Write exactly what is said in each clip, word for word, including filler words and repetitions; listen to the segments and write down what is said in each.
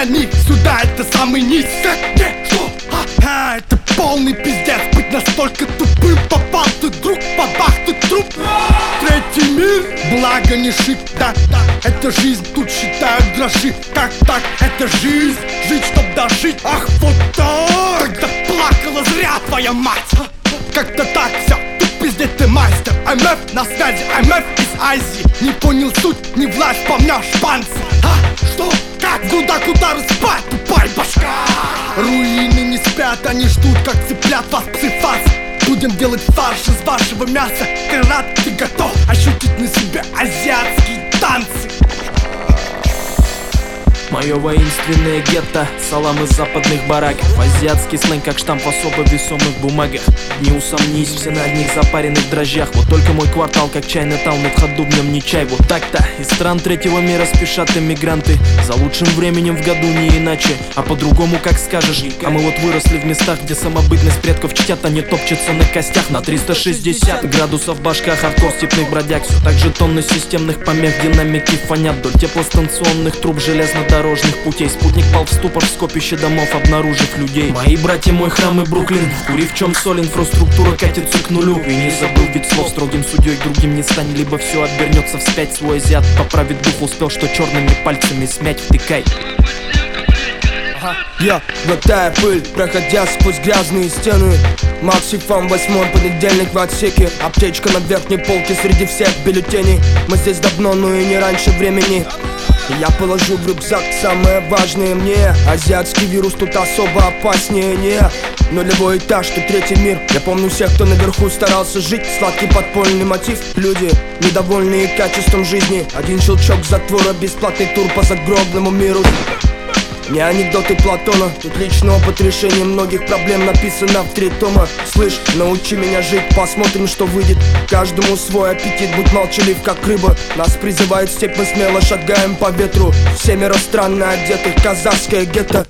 для них сюда это самый низ. Не, что? А, а, это полный пиздец. Быть настолько тупым, попал ты, друг, бабах, ты труп. Третий мир, благо не шик, да, да. Это жизнь, тут считают гроши. Как так? Это жизнь, жить, чтоб дожить. Ах, вот так. Когда плакала зря твоя мать. Как-то так все, тут пиздец ты мастер. эм эф на связи, эм эф из Азии. Не понял суть, не власть, помнешь панцы. А, что? Как? Куда, куда спать, тупая башка? Руины не спят, они ждут, как цыплят вас псифас. Будем делать фарш из вашего мяса. Карат, ты готов ощутить на себе азиатские танцы? Мое воинственное гетто, салам из западных бараков. Азиатский сленг, как штамп в особо весомых бумагах. Не усомнись, все на одних запаренных дрожжах. Вот только мой квартал, как чайный таун, в ходу в нем не чай. Вот так-то из стран третьего мира спешат иммигранты. За лучшим временем в году не иначе, а по-другому как скажешь. А мы вот выросли в местах, где самобытность предков чтят, а не топчется на костях. На триста шестьдесят градусов башка, хардкор степных бродяг. Все так же тонны системных помех, динамики фонят вдоль теплостанционных труб железнодорожных путей. Спутник пал в ступор в скопище домов, обнаружив людей. Мои братья, мой храм и Бруклин. Кури в чем соль, инфраструктура катится к нулю. И не забыл ведь слов, строгим судьей другим не стань. Либо все обернется вспять, свой азиат поправит дух. Успел, что черными пальцами смять, втыкай. Я, глотая пыль, проходя сквозь грязные стены. Максифам, восьмой понедельник в отсеке. Аптечка на верхней полке среди всех бюллетеней. Мы здесь давно, но и не раньше времени. Я положу в рюкзак самое важное мне. Азиатский вирус тут особо опаснее, не. Нулевой этаж, тут третий мир. Я помню всех, кто наверху старался жить. Сладкий подпольный мотив. Люди, недовольные качеством жизни. Один щелчок затвора, бесплатный тур по загробному миру. Не анекдоты Платона, тут личный опыт решения многих проблем написано в три тома. Слышь, научи меня жить, посмотрим, что выйдет. Каждому свой аппетит, будь молчалив, как рыба. Нас призывает степь, мы смело шагаем по ветру. Семеро странно одетых, казахское гетто.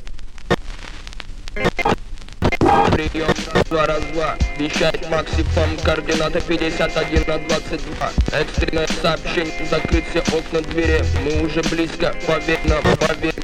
Прием, два раз два. Вещать Максифам, координата пятьдесят один на двадцать два. Экстренное сообщение, закрыть все окна, двери. Мы уже близко, поверь нам, поверь.